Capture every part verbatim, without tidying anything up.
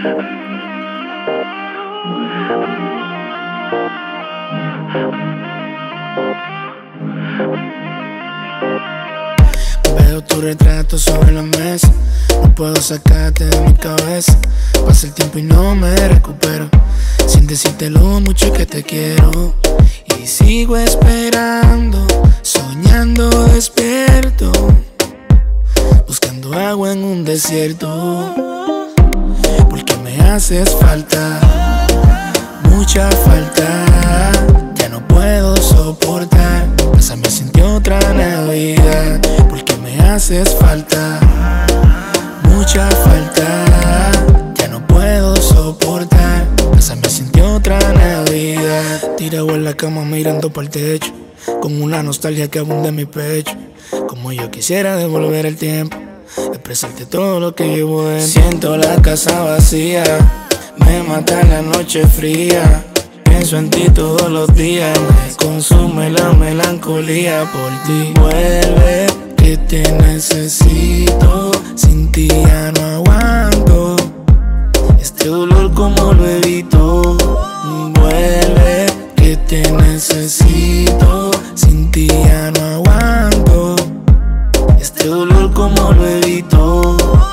Veo tu retrato sobre la mesa, no puedo sacarte de mi cabeza. Pasa el tiempo y no me recupero, sin decirte lo mucho que te quiero. Y sigo esperando, soñando despierto, buscando agua en un desierto. Porque me haces falta, mucha falta. Ya no puedo soportar, pásame sin ti otra Navidad. Porque me haces falta, mucha falta. Ya no puedo soportar, pásame sin ti otra Navidad. Tirado en la cama mirando por el techo, con una nostalgia que abunda en mi pecho. Como yo quisiera devolver el tiempo, expresarte todo lo que llevo dentro. Siento la casa vacía, me mata la noche fría. Pienso en ti todos los días, me consume la melancolía por ti. Vuelve, que te necesito, sin ti ya no aguanto. Este dolor como lo evito. Vuelve, que te necesito, sin ti ya no aguanto. Este dolor como lo evito.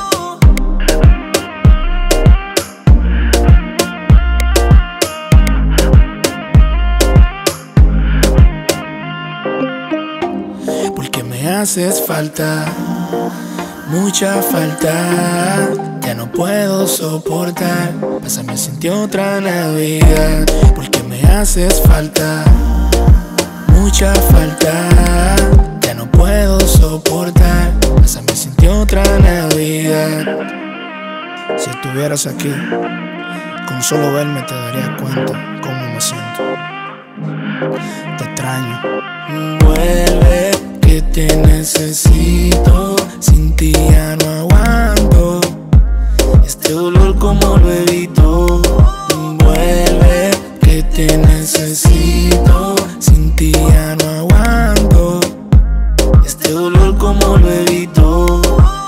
Porque me haces falta, mucha falta. Ya no puedo soportar, pásame sin ti otra Navidad. Porque me haces falta, mucha falta. Ya no puedo soportar, pásame sin ti otra Navidad. Si estuvieras aquí, con solo verme te darías cuenta cómo me siento. Te extraño. Vuelve, que te necesito, sin ti ya no aguanto. Este dolor como lo evito. Vuelve, que te necesito, sin ti ya no aguanto. Este dolor como lo evito.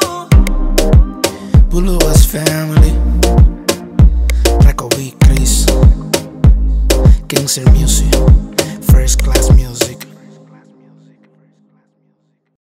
Blue West Family, Raco B, Chris, Gangster Music.